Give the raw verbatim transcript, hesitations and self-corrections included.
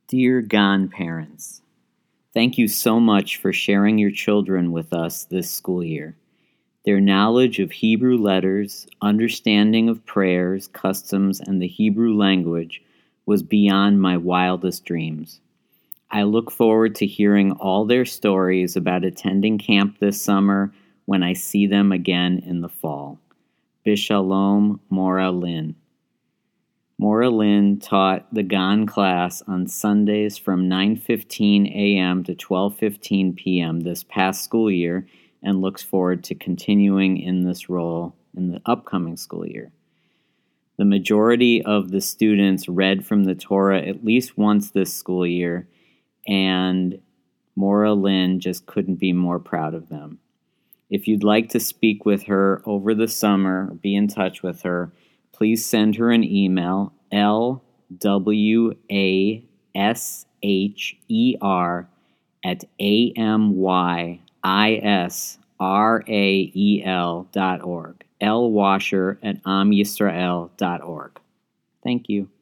Dear Godparents, thank you so much for sharing your children with us this school year. Their knowledge of Hebrew letters, understanding of prayers, customs, and the Hebrew language was beyond my wildest dreams. I look forward to hearing all their stories about attending camp this summer when I see them again in the fall. Bishalom, Mora Lynn. Mora Lynn taught the Gan class on Sundays from nine fifteen a.m. to twelve fifteen p.m. this past school year and looks forward to continuing in this role in the upcoming school year. The majority of the students read from the Torah at least once this school year, and Mora Lynn just couldn't be more proud of them. If you'd like to speak with her over the summer or be in touch with her, please send her an email, L W A S H E R at A M Y I S R A E L dot org, lwasher at am yisrael dot org. Thank you.